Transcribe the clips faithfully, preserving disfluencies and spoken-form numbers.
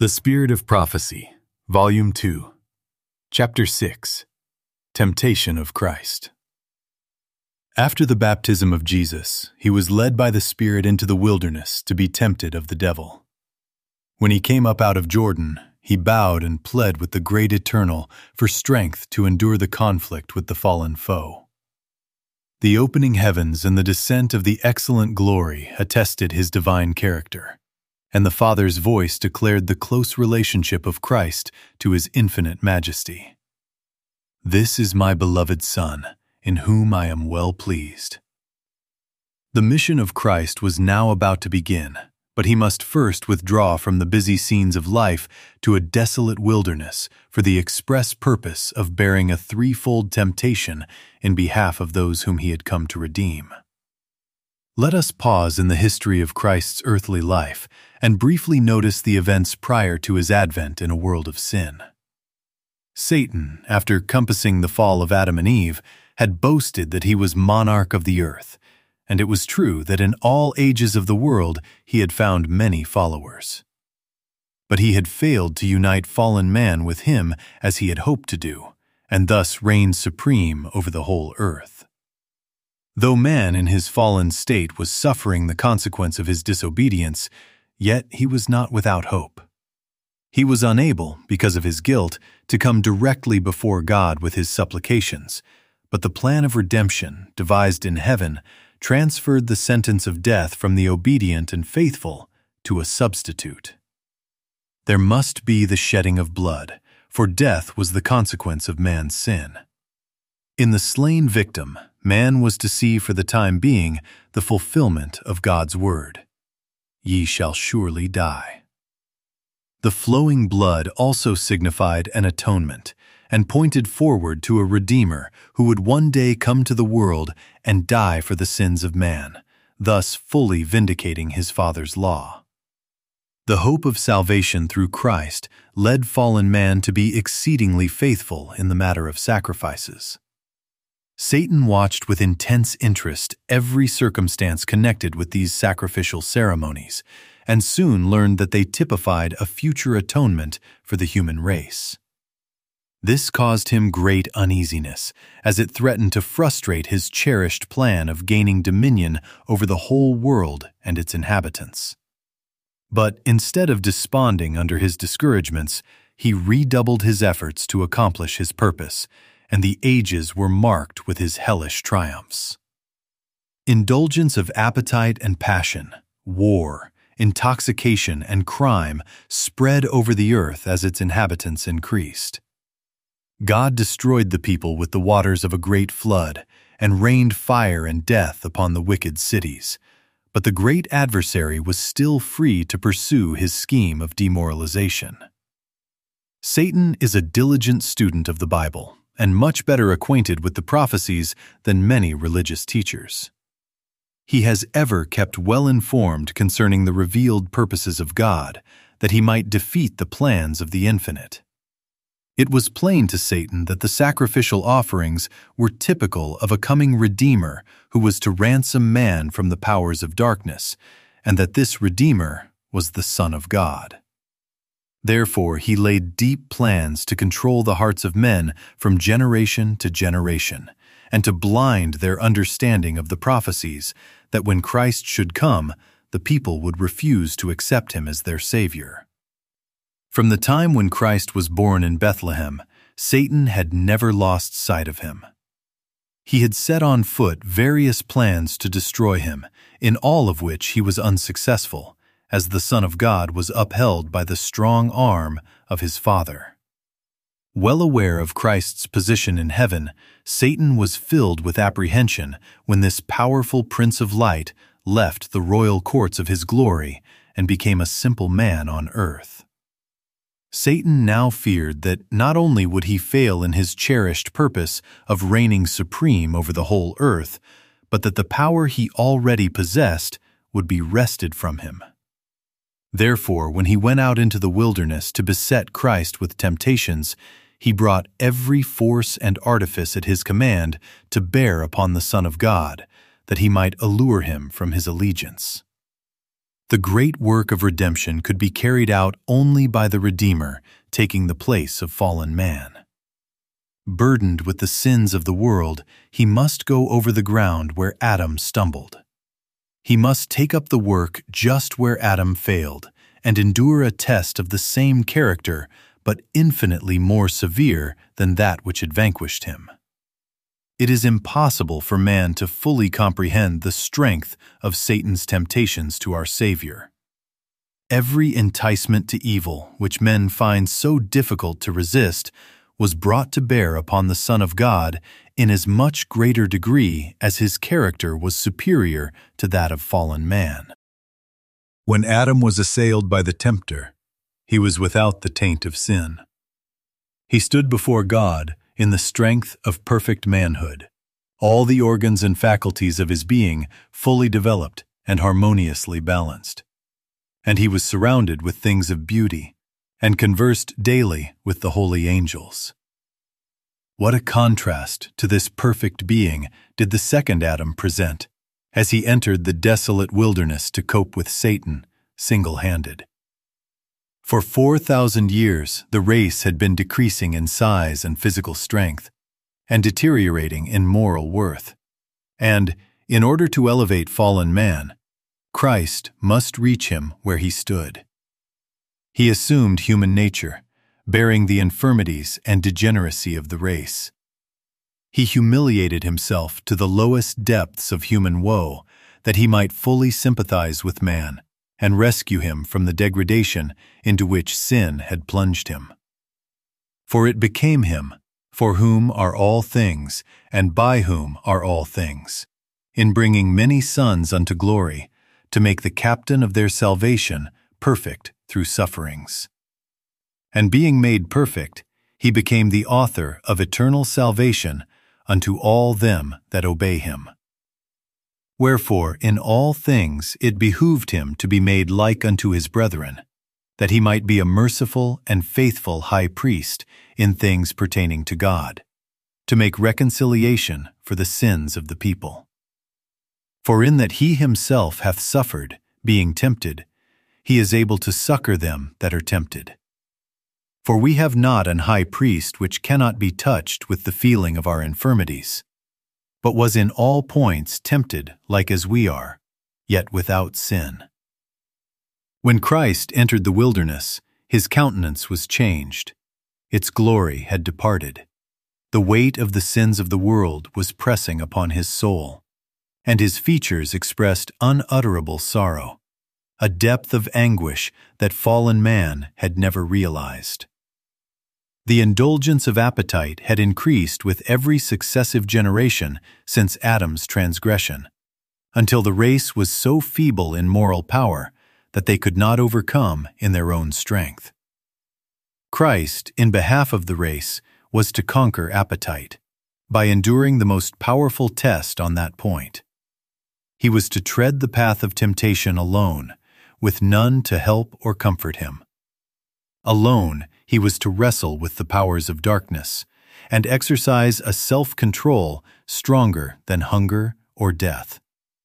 The Spirit of Prophecy, Volume two, Chapter six, Temptation of Christ. After the baptism of Jesus, he was led by the Spirit into the wilderness to be tempted of the devil. When he came up out of Jordan, he bowed and pled with the great Eternal for strength to endure the conflict with the fallen foe. The opening heavens and the descent of the excellent glory attested his divine character, and the Father's voice declared the close relationship of Christ to his infinite majesty. "This is my beloved Son, in whom I am well pleased." The mission of Christ was now about to begin, but he must first withdraw from the busy scenes of life to a desolate wilderness for the express purpose of bearing a threefold temptation in behalf of those whom he had come to redeem. Let us pause in the history of Christ's earthly life and briefly notice the events prior to his advent in a world of sin. Satan, after compassing the fall of Adam and Eve, had boasted that he was monarch of the earth, and it was true that in all ages of the world he had found many followers. But he had failed to unite fallen man with him as he had hoped to do, and thus reigned supreme over the whole earth. Though man in his fallen state was suffering the consequence of his disobedience, yet he was not without hope. He was unable, because of his guilt, to come directly before God with his supplications, but the plan of redemption, devised in heaven, transferred the sentence of death from the obedient and faithful to a substitute. There must be the shedding of blood, for death was the consequence of man's sin. In the slain victim, man was to see for the time being the fulfillment of God's word. "Ye shall surely die." The flowing blood also signified an atonement and pointed forward to a Redeemer who would one day come to the world and die for the sins of man, thus fully vindicating his Father's law. The hope of salvation through Christ led fallen man to be exceedingly faithful in the matter of sacrifices. Satan watched with intense interest every circumstance connected with these sacrificial ceremonies, and soon learned that they typified a future atonement for the human race. This caused him great uneasiness, as it threatened to frustrate his cherished plan of gaining dominion over the whole world and its inhabitants. But instead of desponding under his discouragements, he redoubled his efforts to accomplish his purpose, and the ages were marked with his hellish triumphs. Indulgence of appetite and passion, war, intoxication, and crime spread over the earth as its inhabitants increased. God destroyed the people with the waters of a great flood and rained fire and death upon the wicked cities, but the great adversary was still free to pursue his scheme of demoralization. Satan is a diligent student of the Bible and much better acquainted with the prophecies than many religious teachers. He has ever kept well informed concerning the revealed purposes of God, that he might defeat the plans of the infinite. It was plain to Satan that the sacrificial offerings were typical of a coming Redeemer who was to ransom man from the powers of darkness, and that this Redeemer was the Son of God. Therefore, he laid deep plans to control the hearts of men from generation to generation, and to blind their understanding of the prophecies, that when Christ should come, the people would refuse to accept him as their Savior. From the time when Christ was born in Bethlehem, Satan had never lost sight of him. He had set on foot various plans to destroy him, in all of which he was unsuccessful, as the Son of God was upheld by the strong arm of his Father. Well aware of Christ's position in heaven, Satan was filled with apprehension when this powerful Prince of Light left the royal courts of his glory and became a simple man on earth. Satan now feared that not only would he fail in his cherished purpose of reigning supreme over the whole earth, but that the power he already possessed would be wrested from him. Therefore, when he went out into the wilderness to beset Christ with temptations, he brought every force and artifice at his command to bear upon the Son of God, that he might allure him from his allegiance. The great work of redemption could be carried out only by the Redeemer taking the place of fallen man. Burdened with the sins of the world, he must go over the ground where Adam stumbled. He must take up the work just where Adam failed and endure a test of the same character, but infinitely more severe than that which had vanquished him. It is impossible for man to fully comprehend the strength of Satan's temptations to our Savior. Every enticement to evil, which men find so difficult to resist, was brought to bear upon the Son of God in as much greater degree as his character was superior to that of fallen man. When Adam was assailed by the tempter, he was without the taint of sin. He stood before God in the strength of perfect manhood, all the organs and faculties of his being fully developed and harmoniously balanced. And he was surrounded with things of beauty, and conversed daily with the holy angels. What a contrast to this perfect being did the second Adam present, as he entered the desolate wilderness to cope with Satan, single-handed. For four thousand years, the race had been decreasing in size and physical strength, and deteriorating in moral worth. And, in order to elevate fallen man, Christ must reach him where he stood. He assumed human nature, bearing the infirmities and degeneracy of the race. He humiliated himself to the lowest depths of human woe, that he might fully sympathize with man and rescue him from the degradation into which sin had plunged him. For it became him, for whom are all things, and by whom are all things, in bringing many sons unto glory, to make the captain of their salvation perfect through sufferings. And being made perfect, he became the author of eternal salvation unto all them that obey him. Wherefore in all things it behooved him to be made like unto his brethren, that he might be a merciful and faithful high priest in things pertaining to God, to make reconciliation for the sins of the people. For in that he himself hath suffered, being tempted, he is able to succor them that are tempted. For we have not an high priest which cannot be touched with the feeling of our infirmities, but was in all points tempted like as we are, yet without sin. When Christ entered the wilderness, his countenance was changed. Its glory had departed. The weight of the sins of the world was pressing upon his soul, and his features expressed unutterable sorrow, a depth of anguish that fallen man had never realized. The indulgence of appetite had increased with every successive generation since Adam's transgression, until the race was so feeble in moral power that they could not overcome in their own strength. Christ, in behalf of the race, was to conquer appetite, by enduring the most powerful test on that point. He was to tread the path of temptation alone, with none to help or comfort him. Alone, he was to wrestle with the powers of darkness and exercise a self-control stronger than hunger or death.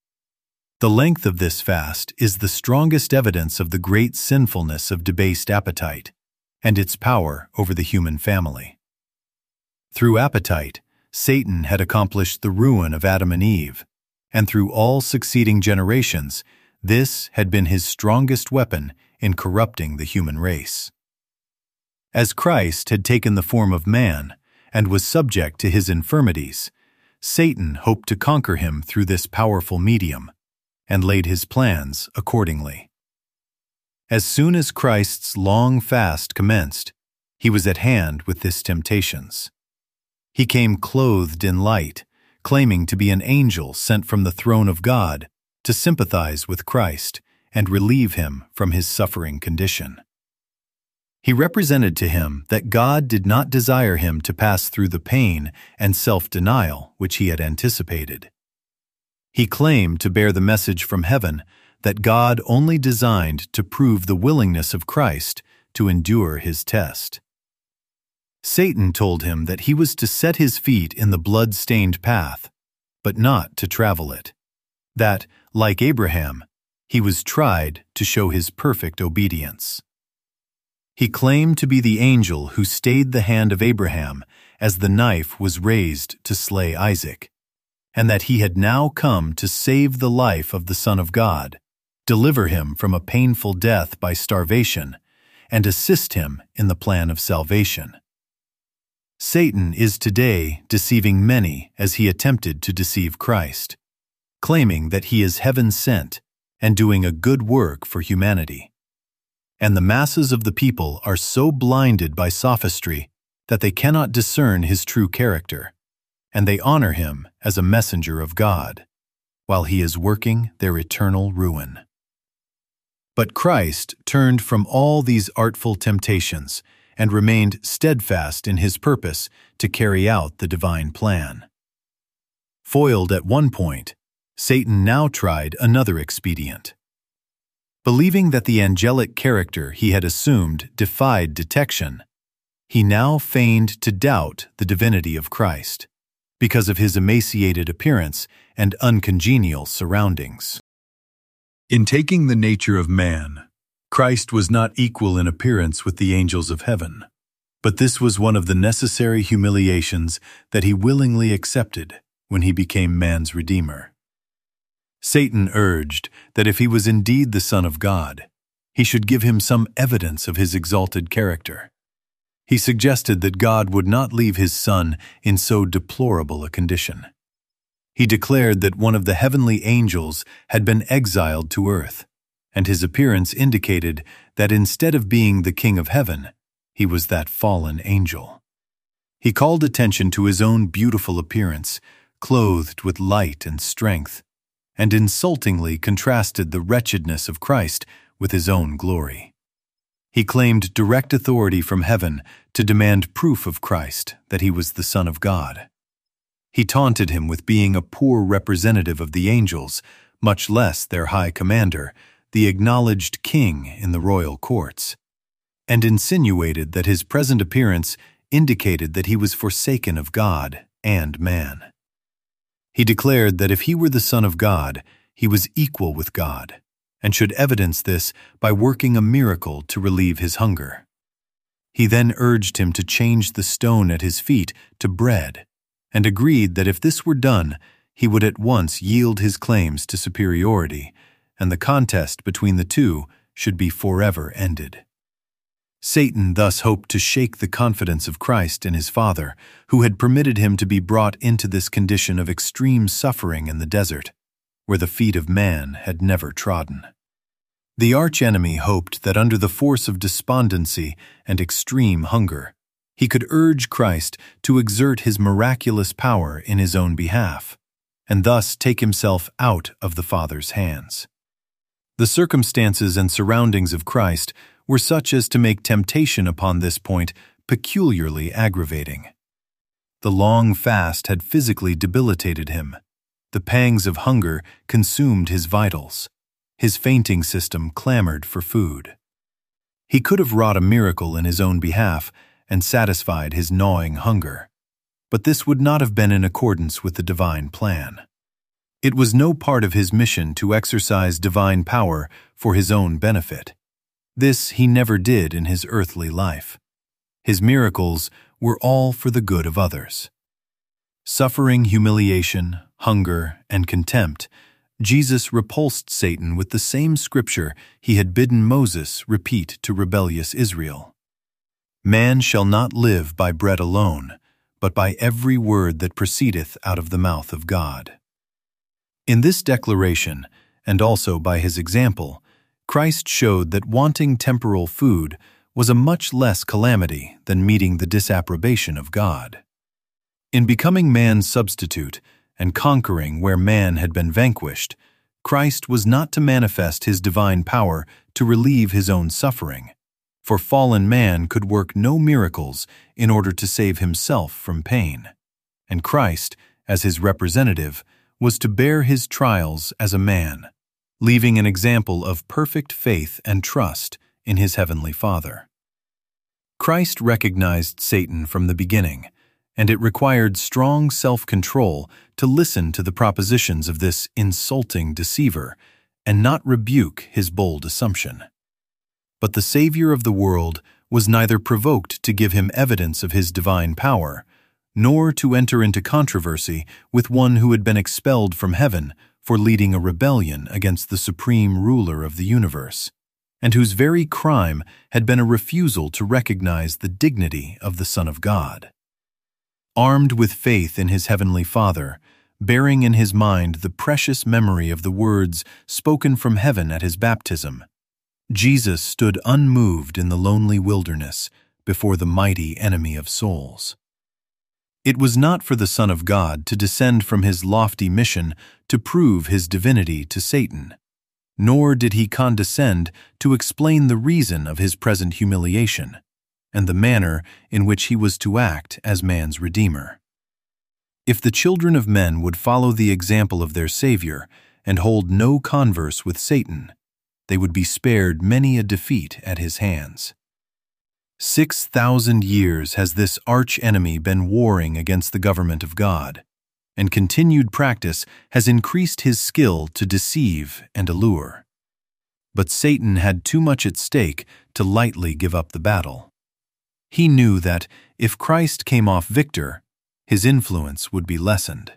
The length of this fast is the strongest evidence of the great sinfulness of debased appetite and its power over the human family. Through appetite, Satan had accomplished the ruin of Adam and Eve, and through all succeeding generations, this had been his strongest weapon in corrupting the human race. As Christ had taken the form of man and was subject to his infirmities, Satan hoped to conquer him through this powerful medium, and laid his plans accordingly. As soon as Christ's long fast commenced, he was at hand with his temptations. He came clothed in light, claiming to be an angel sent from the throne of God to sympathize with Christ and relieve him from his suffering condition. He represented to him that God did not desire him to pass through the pain and self-denial which he had anticipated. He claimed to bear the message from heaven that God only designed to prove the willingness of Christ to endure his test. Satan told him that he was to set his feet in the blood-stained path, but not to travel it. That, like Abraham, He was tried to show his perfect obedience. He claimed to be the angel who stayed the hand of Abraham as the knife was raised to slay Isaac, and that he had now come to save the life of the Son of God, deliver him from a painful death by starvation, and assist him in the plan of salvation. Satan is today deceiving many as he attempted to deceive Christ, claiming that he is heaven-sent and doing a good work for humanity. And the masses of the people are so blinded by sophistry that they cannot discern his true character, and they honor him as a messenger of God, while he is working their eternal ruin. But Christ turned from all these artful temptations and remained steadfast in his purpose to carry out the divine plan. Foiled at one point, Satan now tried another expedient. Believing that the angelic character he had assumed defied detection, he now feigned to doubt the divinity of Christ because of his emaciated appearance and uncongenial surroundings. In taking the nature of man, Christ was not equal in appearance with the angels of heaven, but this was one of the necessary humiliations that he willingly accepted when he became man's Redeemer. Satan urged that if he was indeed the Son of God, he should give him some evidence of his exalted character. He suggested that God would not leave his Son in so deplorable a condition. He declared that one of the heavenly angels had been exiled to earth, and his appearance indicated that instead of being the King of heaven, he was that fallen angel. He called attention to his own beautiful appearance, clothed with light and strength, and insultingly contrasted the wretchedness of Christ with his own glory. He claimed direct authority from heaven to demand proof of Christ that he was the Son of God. He taunted him with being a poor representative of the angels, much less their high commander, the acknowledged king in the royal courts, and insinuated that his present appearance indicated that he was forsaken of God and man. He declared that if he were the Son of God, he was equal with God, and should evidence this by working a miracle to relieve his hunger. He then urged him to change the stone at his feet to bread, and agreed that if this were done, he would at once yield his claims to superiority, and the contest between the two should be forever ended. Satan thus hoped to shake the confidence of Christ in his Father, who had permitted him to be brought into this condition of extreme suffering in the desert, where the feet of man had never trodden. The archenemy hoped that under the force of despondency and extreme hunger, he could urge Christ to exert his miraculous power in his own behalf, and thus take himself out of the Father's hands. The circumstances and surroundings of Christ were such as to make temptation upon this point peculiarly aggravating. The long fast had physically debilitated him. The pangs of hunger consumed his vitals. His fainting system clamored for food. He could have wrought a miracle in his own behalf and satisfied his gnawing hunger, but this would not have been in accordance with the divine plan. It was no part of his mission to exercise divine power for his own benefit. This he never did in his earthly life. His miracles were all for the good of others. Suffering humiliation, hunger, and contempt, Jesus repulsed Satan with the same scripture he had bidden Moses repeat to rebellious Israel. Man shall not live by bread alone, but by every word that proceedeth out of the mouth of God. In this declaration, and also by his example, Christ showed that wanting temporal food was a much less calamity than meeting the disapprobation of God. In becoming man's substitute and conquering where man had been vanquished, Christ was not to manifest his divine power to relieve his own suffering, for fallen man could work no miracles in order to save himself from pain, and Christ, as his representative, was to bear his trials as a man, leaving an example of perfect faith and trust in his heavenly Father. Christ recognized Satan from the beginning, and it required strong self-control to listen to the propositions of this insulting deceiver and not rebuke his bold assumption. But the Savior of the world was neither provoked to give him evidence of his divine power, nor to enter into controversy with one who had been expelled from heaven for leading a rebellion against the supreme ruler of the universe, and whose very crime had been a refusal to recognize the dignity of the Son of God. Armed with faith in his heavenly Father, bearing in his mind the precious memory of the words spoken from heaven at his baptism, Jesus stood unmoved in the lonely wilderness before the mighty enemy of souls. It was not for the Son of God to descend from his lofty mission to prove his divinity to Satan, nor did he condescend to explain the reason of his present humiliation and the manner in which he was to act as man's Redeemer. If the children of men would follow the example of their Savior and hold no converse with Satan, they would be spared many a defeat at his hands. Six thousand years has this arch-enemy been warring against the government of God, and continued practice has increased his skill to deceive and allure. But Satan had too much at stake to lightly give up the battle. He knew that if Christ came off victor, his influence would be lessened.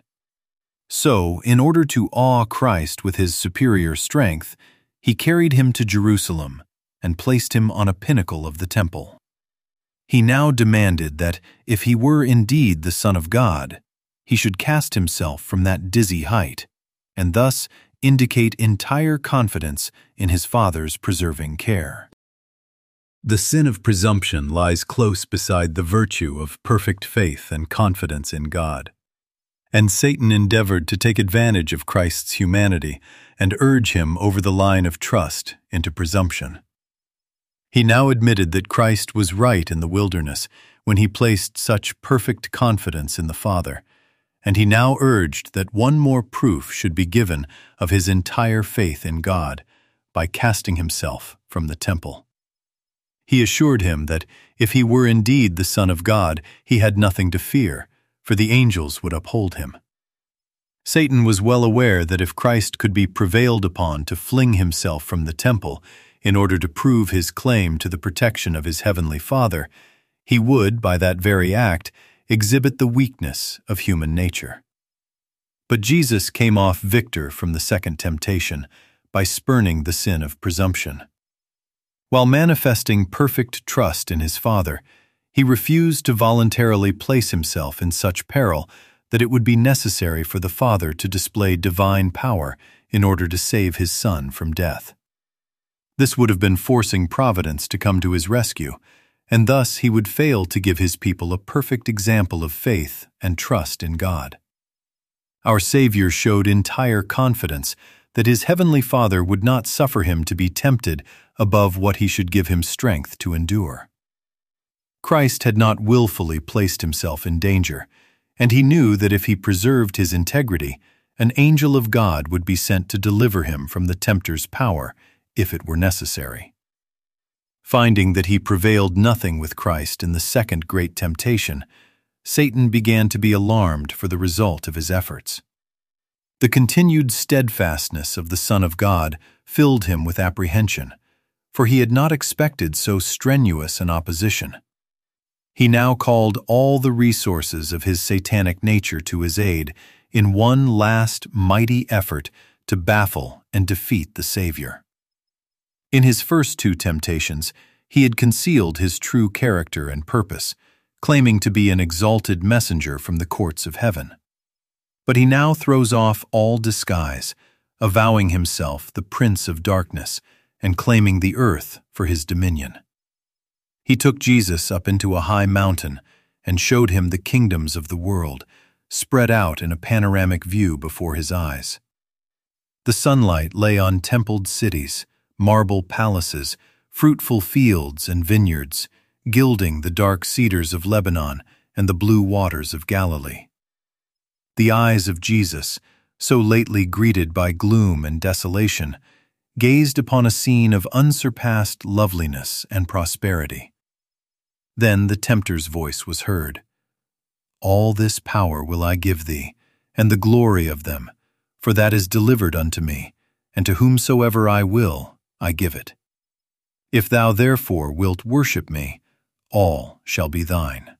So, in order to awe Christ with his superior strength, he carried him to Jerusalem and placed him on a pinnacle of the temple. He now demanded that, if he were indeed the Son of God, he should cast himself from that dizzy height, and thus indicate entire confidence in his Father's preserving care. The sin of presumption lies close beside the virtue of perfect faith and confidence in God. And Satan endeavored to take advantage of Christ's humanity and urge him over the line of trust into presumption. He now admitted that Christ was right in the wilderness when he placed such perfect confidence in the Father, and he now urged that one more proof should be given of his entire faith in God by casting himself from the temple. He assured him that if he were indeed the Son of God, he had nothing to fear, for the angels would uphold him. Satan was well aware that if Christ could be prevailed upon to fling himself from the temple in order to prove his claim to the protection of his heavenly Father, he would, by that very act, exhibit the weakness of human nature. But Jesus came off victor from the second temptation by spurning the sin of presumption. While manifesting perfect trust in his Father, he refused to voluntarily place himself in such peril that it would be necessary for the Father to display divine power in order to save his Son from death. This would have been forcing Providence to come to his rescue, and thus he would fail to give his people a perfect example of faith and trust in God. Our Savior showed entire confidence that his heavenly Father would not suffer him to be tempted above what he should give him strength to endure. Christ had not willfully placed himself in danger, and he knew that if he preserved his integrity, an angel of God would be sent to deliver him from the tempter's power, if it were necessary. Finding that he prevailed nothing with Christ in the second great temptation, Satan began to be alarmed for the result of his efforts. The continued steadfastness of the Son of God filled him with apprehension, for he had not expected so strenuous an opposition. He now called all the resources of his satanic nature to his aid in one last mighty effort to baffle and defeat the Savior. In his first two temptations, he had concealed his true character and purpose, claiming to be an exalted messenger from the courts of heaven. But he now throws off all disguise, avowing himself the Prince of Darkness and claiming the earth for his dominion. He took Jesus up into a high mountain and showed him the kingdoms of the world, spread out in a panoramic view before his eyes. The sunlight lay on templed cities, marble palaces, fruitful fields and vineyards, gilding the dark cedars of Lebanon and the blue waters of Galilee. The eyes of Jesus, so lately greeted by gloom and desolation, gazed upon a scene of unsurpassed loveliness and prosperity. Then the tempter's voice was heard. "All this power will I give thee, and the glory of them, for that is delivered unto me, and to whomsoever I will, I give it. If thou therefore wilt worship me, all shall be thine."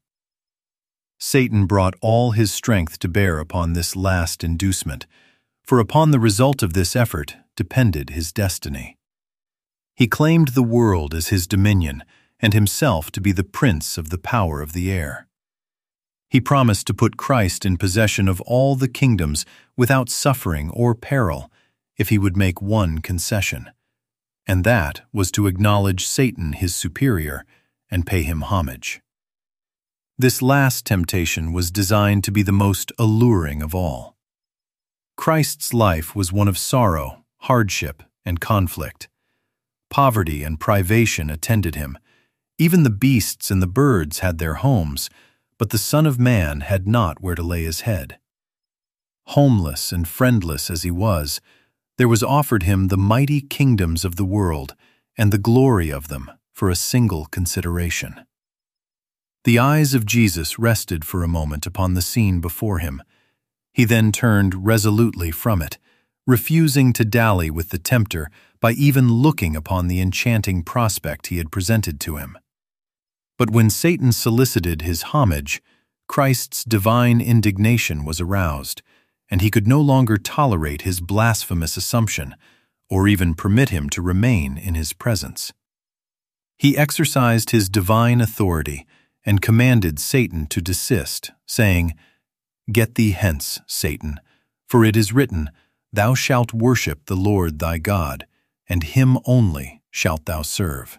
Satan brought all his strength to bear upon this last inducement, for upon the result of this effort depended his destiny. He claimed the world as his dominion, and himself to be the prince of the power of the air. He promised to put Christ in possession of all the kingdoms without suffering or peril if he would make one concession, and that was to acknowledge Satan his superior and pay him homage. This last temptation was designed to be the most alluring of all. Christ's life was one of sorrow, hardship, and conflict. Poverty and privation attended him. Even the beasts and the birds had their homes, but the Son of Man had not where to lay his head. Homeless and friendless as he was, there was offered him the mighty kingdoms of the world and the glory of them for a single consideration. The eyes of Jesus rested for a moment upon the scene before him. He then turned resolutely from it, refusing to dally with the tempter by even looking upon the enchanting prospect he had presented to him. But when Satan solicited his homage, Christ's divine indignation was aroused, and he could no longer tolerate his blasphemous assumption, or even permit him to remain in his presence. He exercised his divine authority and commanded Satan to desist, saying, "Get thee hence, Satan, for it is written, Thou shalt worship the Lord thy God, and him only shalt thou serve."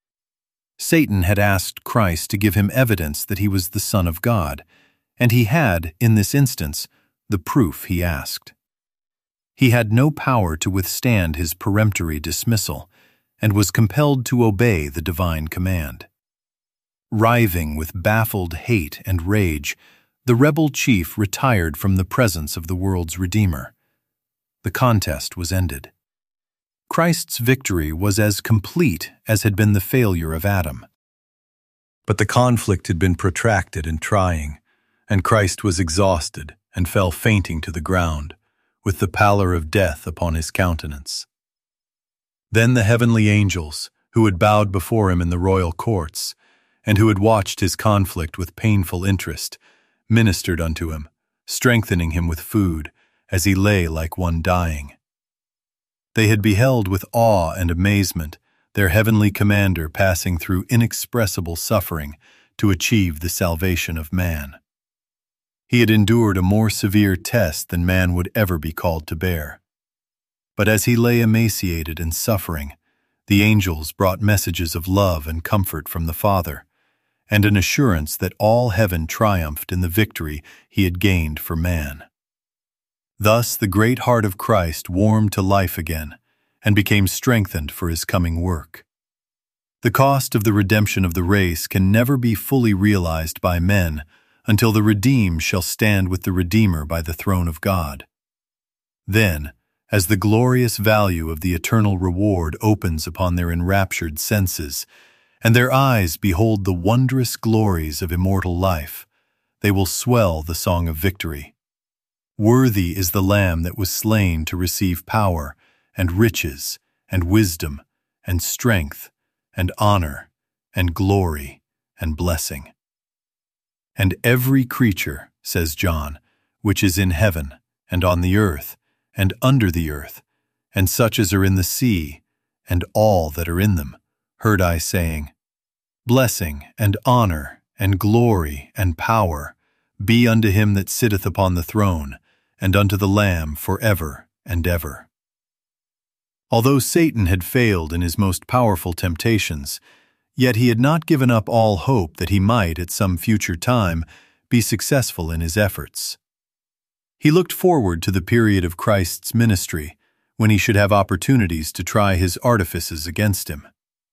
Satan had asked Christ to give him evidence that he was the Son of God, and he had, in this instance, the proof he asked. He had no power to withstand his peremptory dismissal, and was compelled to obey the divine command. Writhing with baffled hate and rage, the rebel chief retired from the presence of the world's Redeemer. The contest was ended. Christ's victory was as complete as had been the failure of Adam. But the conflict had been protracted and trying, and Christ was exhausted and fell fainting to the ground, with the pallor of death upon his countenance. Then the heavenly angels, who had bowed before him in the royal courts, and who had watched his conflict with painful interest, ministered unto him, strengthening him with food, as he lay like one dying. They had beheld with awe and amazement their heavenly commander passing through inexpressible suffering to achieve the salvation of man. He had endured a more severe test than man would ever be called to bear. But as he lay emaciated and suffering, the angels brought messages of love and comfort from the Father, and an assurance that all heaven triumphed in the victory he had gained for man. Thus the great heart of Christ warmed to life again and became strengthened for his coming work. The cost of the redemption of the race can never be fully realized by men until the redeemed shall stand with the Redeemer by the throne of God. Then, as the glorious value of the eternal reward opens upon their enraptured senses, and their eyes behold the wondrous glories of immortal life, they will swell the song of victory. Worthy is the Lamb that was slain to receive power, and riches, and wisdom, and strength, and honor, and glory, and blessing. And every creature, says John, which is in heaven, and on the earth, and under the earth, and such as are in the sea, and all that are in them, heard I saying, Blessing, and honor, and glory, and power, be unto him that sitteth upon the throne, and unto the Lamb for ever and ever. Although Satan had failed in his most powerful temptations, yet he had not given up all hope that he might, at some future time, be successful in his efforts. He looked forward to the period of Christ's ministry, when he should have opportunities to try his artifices against him.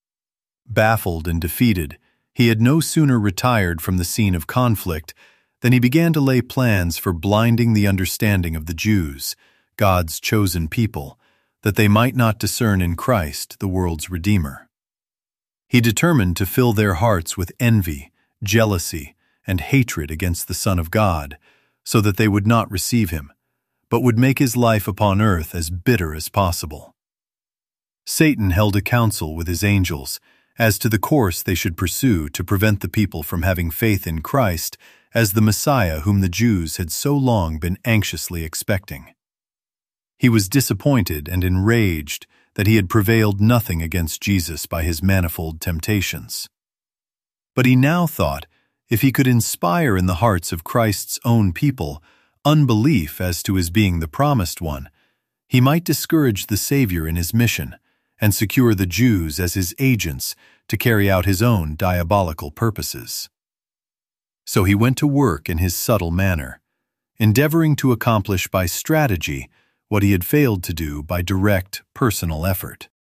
Baffled and defeated, he had no sooner retired from the scene of conflict than he began to lay plans for blinding the understanding of the Jews, God's chosen people, that they might not discern in Christ the world's Redeemer. He determined to fill their hearts with envy, jealousy, and hatred against the Son of God, so that they would not receive him, but would make his life upon earth as bitter as possible. Satan held a council with his angels as to the course they should pursue to prevent the people from having faith in Christ as the Messiah whom the Jews had so long been anxiously expecting. He was disappointed and enraged that he had prevailed nothing against Jesus by his manifold temptations. But he now thought, if he could inspire in the hearts of Christ's own people unbelief as to his being the promised one, he might discourage the Savior in his mission and secure the Jews as his agents to carry out his own diabolical purposes. So he went to work in his subtle manner, endeavoring to accomplish by strategy what he had failed to do by direct personal effort.